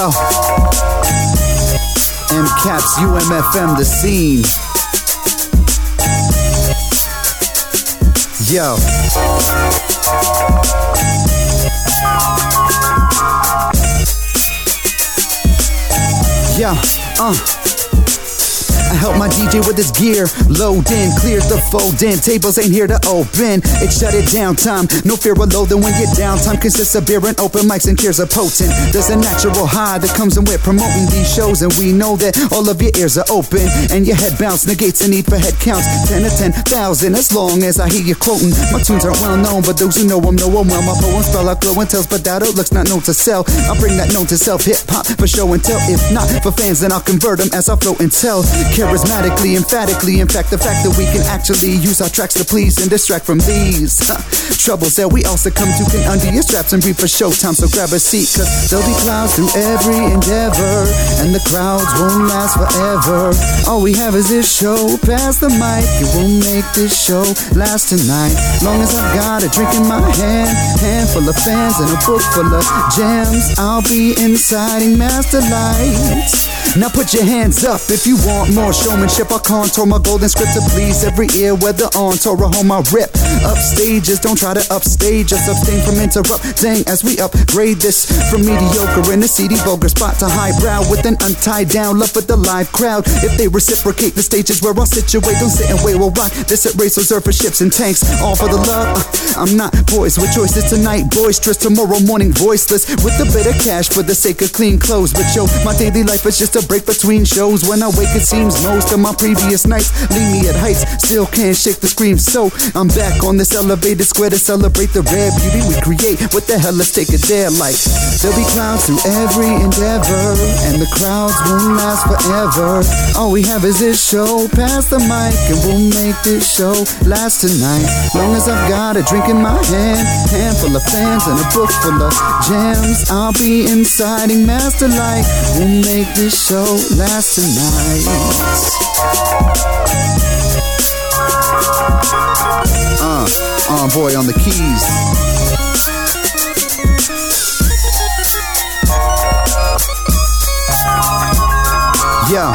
Yo, MCAPS, UMFM, the scene. Yo. Yeah, I help my DJ with his gear, load in, clears the fold in, tables ain't here to open, it shut it down time, no fear of loathing when your downtime consists of beer and open mics and cheers are potent. There's a natural high that comes when we're promoting these shows, and we know that all of your ears are open, and your head bounce negates the need for head counts, 10 to 10,000 as long as I hear you quoting. My tunes aren't well known, but those who know them well. My poems spell out glow and tells, but that looks not known to sell. I'll bring that known to self, hip-hop for show and tell, if not for fans then I'll convert them as I float and tell. Charismatically, emphatically, in fact, the fact that we can actually use our tracks to please and distract from these troubles that we all succumb to can undo your straps and breathe for showtime. So grab a seat, cause there'll be clouds through every endeavor, and the crowds won't last forever. All we have is this show, pass the mic, it will make this show last tonight. Long as I've got a drink in my hand, handful of fans and a book full of gems, I'll be inciting master lights. Now put your hands up if you want more showmanship. I'll contour my golden script to please every ear, whether on tour or home I rip. Upstages, don't try to upstage us, abstain from interrupting as we upgrade this from mediocre in a seedy vulgar spot to highbrow with an untied down love for the live crowd. If they reciprocate the stages where I'll situate, don't sit and wait, we'll rock this at race reserved for ships and tanks, all for the love. I'm not poised with choices tonight, boisterous, tomorrow morning voiceless, with a bit of cash for the sake of clean clothes. But yo, my daily life is just a break between shows. When I wake it seems most of my previous nights leave me at heights, still can't shake the scream. So I'm back on this elevated square to celebrate the rare beauty we create. What the hell, let's take it there. Like, there'll be clouds through every endeavor, and the crowds won't last forever. All we have is this show, pass the mic, and we'll make this show last tonight. Long as I've got a drink in my hand, handful of fans and a book full of gems, I'll be inciting master light. We'll make this show last tonight. Boy on the keys. Yeah.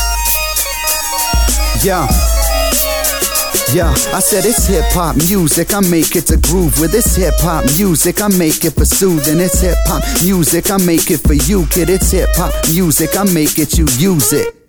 Yeah, I said it's hip-hop music, I make it to groove with. It's hip-hop music, I make it for soothing. It's hip-hop music, I make it for you, kid. It's hip-hop music, I make it, you use it.